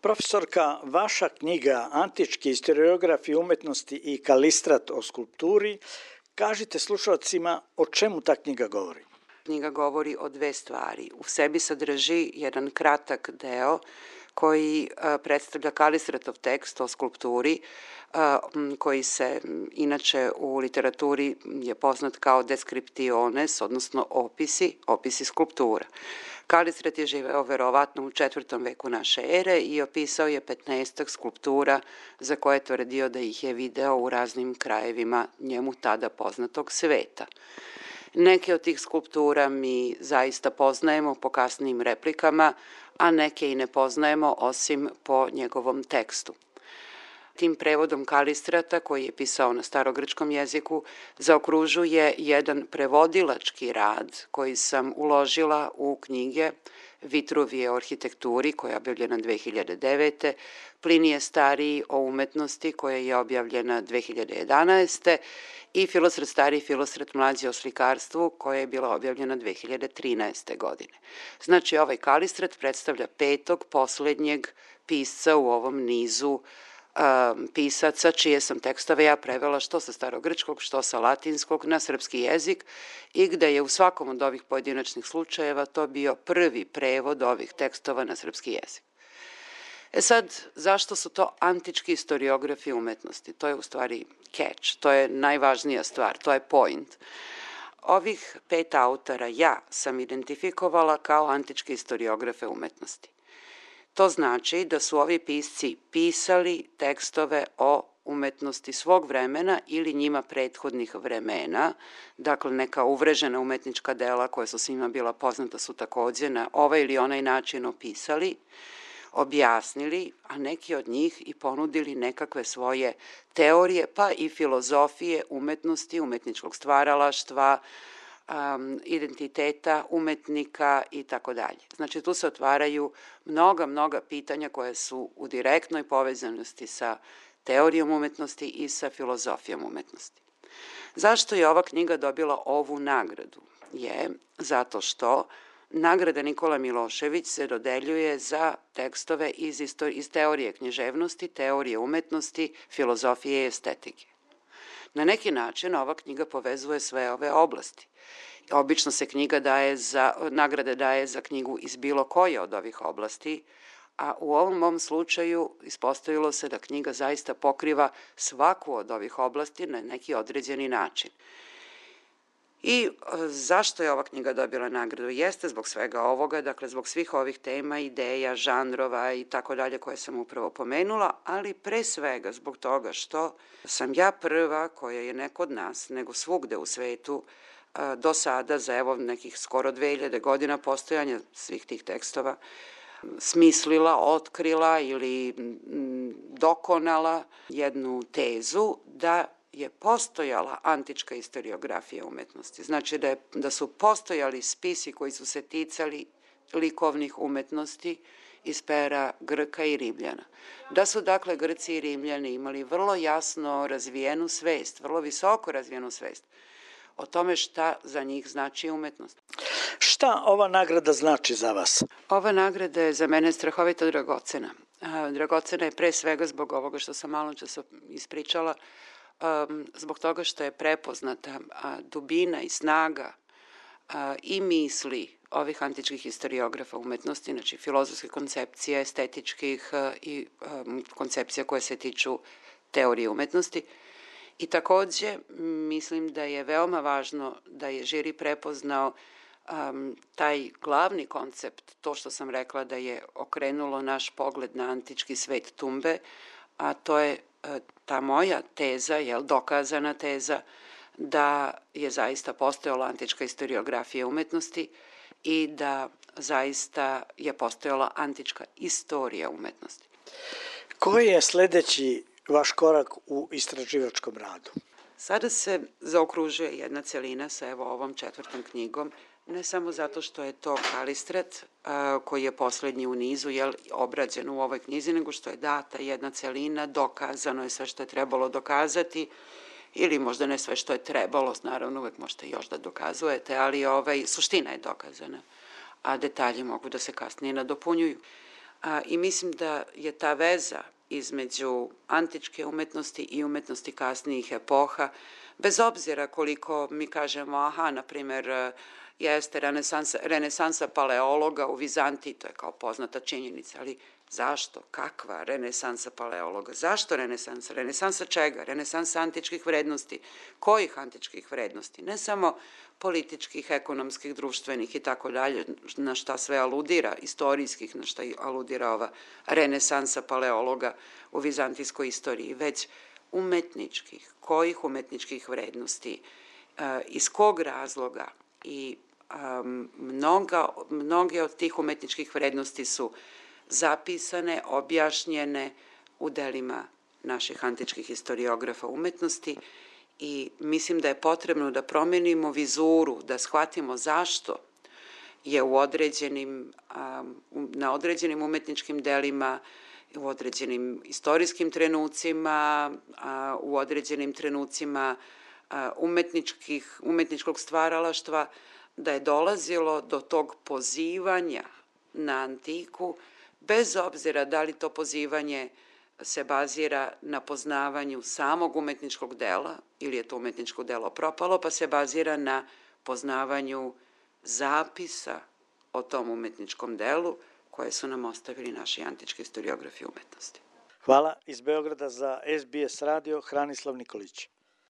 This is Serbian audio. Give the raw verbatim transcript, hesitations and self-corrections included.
Profesorka, vaša knjiga Antički historiografi umetnosti i Kalistrat o skulpturi, kažite slušalcima o čemu ta knjiga govori. Knjiga govori o dve stvari. U sebi sadrži jedan kratak deo koji predstavlja Kalistratov tekst o skulpturi, koji se inače u literaturi je poznat kao descriptiones, odnosno opisi, opisi skulptura. Kalistrat je živeo verovatno u četvrtom veku naše ere i opisao je petnaestak skulptura za koje je tvrdio da ih je video u raznim krajevima njemu tada poznatog sveta. Neke od tih skulptura mi zaista poznajemo po kasnijim replikama, a neke i ne poznajemo osim po njegovom tekstu. Tim prevodom Kalistrata, koji je pisao na starogrčkom jeziku, zaokružuje jedan prevodilački rad koji sam uložila u knjige Vitruvije o arhitekturi, koja je objavljena dve hiljade devete, Plinije stariji o umetnosti, koja je objavljena dve hiljade jedanaeste i Filosret stariji, Filosret mlađi o slikarstvu, koja je bila objavljena dve hiljade trinaeste. godine. Znači, ovaj Kalistrat predstavlja petog, poslednjeg pisca u ovom nizu pisaca čije sam tekstove ja prevela što sa starogrčkog, što sa latinskog na srpski jezik i gde je u svakom od ovih pojedinačnih slučajeva to bio prvi prevod ovih tekstova na srpski jezik. E sad, zašto su to antički historiografi umetnosti? To je u stvari catch, to je najvažnija stvar, to je point. Ovih pet autora ja sam identifikovala kao antičke historiografe umetnosti. To znači da su ovi pisci pisali tekstove o umetnosti svog vremena ili njima prethodnih vremena, dakle neka uvrežena umetnička dela koja su svima bila poznata su takođe na ovaj ili onaj način opisali, objasnili, a neki od njih i ponudili nekakve svoje teorije, pa i filozofije umetnosti, umetničkog stvaralaštva, Um, identiteta umetnika i tako dalje. Znači, tu se otvaraju mnoga, mnoga pitanja koje su u direktnoj povezanosti sa teorijom umetnosti i sa filozofijom umetnosti. Zašto je ova knjiga dobila ovu nagradu? Je zato što nagrada Nikola Milošević se dodeljuje za tekstove iz, iz teorije književnosti, teorije umetnosti, filozofije i estetike. Na neki način ova knjiga povezuje sve ove oblasti. Obično se knjiga daje za, nagrade daje za knjigu iz bilo koje od ovih oblasti, a u ovom mom slučaju ispostavilo se da knjiga zaista pokriva svaku od ovih oblasti na neki određeni način. I zašto je ova knjiga dobila nagradu? Jeste zbog svega ovoga, dakle zbog svih ovih tema, ideja, žanrova i tako dalje koje sam upravo pomenula, ali pre svega zbog toga što sam ja prva koja je ne kod nas, nego svugde u svetu do sada, za evo nekih skoro dve hiljade godina postojanja svih tih tekstova, smislila, otkrila ili dokonala jednu tezu da je postojala antička historiografija umetnosti. Znači da, je, da su postojali spisi koji su se ticali likovnih umetnosti iz pera Grka i Rimljana. Da su dakle Grci i Rimljani imali vrlo jasno razvijenu svest, vrlo visoko razvijenu svest o tome šta za njih znači umetnost. Šta ova nagrada znači za vas? Ova nagrada je za mene strahovito dragocena. Dragocena je pre svega zbog ovoga što sam malo čas ispričala, zbog toga što je prepoznata dubina i snaga i misli ovih antičkih historiografa umetnosti, znači filozofske koncepcije, estetičkih i koncepcija koje se tiču teorije umetnosti. I takođe mislim da je veoma važno da je žiri prepoznao um, taj glavni koncept, to što sam rekla da je okrenulo naš pogled na antički svet tumbe, a to je uh, ta moja teza, jel, dokazana teza, da je zaista postojala antička historiografija umetnosti i da zaista je postojala antička istorija umetnosti. Koji je sledeći vaš korak u istraživačkom radu? Sada se zaokružuje jedna celina sa evo ovom četvrtom knjigom, ne samo zato što je to Kalistrat, a, koji je poslednji u nizu, jel, obrađen u ovoj knjizi, nego što je data jedna celina, dokazano je sve što je trebalo dokazati, ili možda ne sve što je trebalo, naravno uvek možete još da dokazujete, ali ovaj, suština je dokazana, a detalji mogu da se kasnije nadopunjuju. A, I mislim da je ta veza između antičke umetnosti i umetnosti kasnijih epoha, bez obzira koliko mi kažemo, aha, na primjer, jeste renesansa, renesansa paleologa u Vizantiji, to je kao poznata činjenica, ali zašto? Kakva renesansa paleologa? Zašto renesansa? Renesansa čega? Renesansa antičkih vrednosti. Kojih antičkih vrednosti? Ne samo političkih, ekonomskih, društvenih i tako dalje, na šta sve aludira, istorijskih, na šta aludira ova renesansa paleologa u vizantijskoj istoriji, već umetničkih. Kojih umetničkih vrednosti? Iz kog razloga? I um, mnoga, mnoge od tih umetničkih vrednosti su zapisane, objašnjene u delima naših antičkih historiografa umetnosti i mislim da je potrebno da promenimo vizuru, da shvatimo zašto je u određenim, um, na određenim umetničkim delima, u određenim istorijskim trenucima, uh, u određenim trenucima uh, umetničkih, umetničkog stvaralaštva, da je dolazilo do tog pozivanja na antiku, bez obzira da li to pozivanje se bazira na poznavanju samog umetničkog dela ili je to umetničko delo propalo, pa se bazira na poznavanju zapisa o tom umetničkom delu koje su nam ostavili naši antički historiografi umetnosti. Hvala. Iz Beograda za S B S radio Hranislav Nikolić.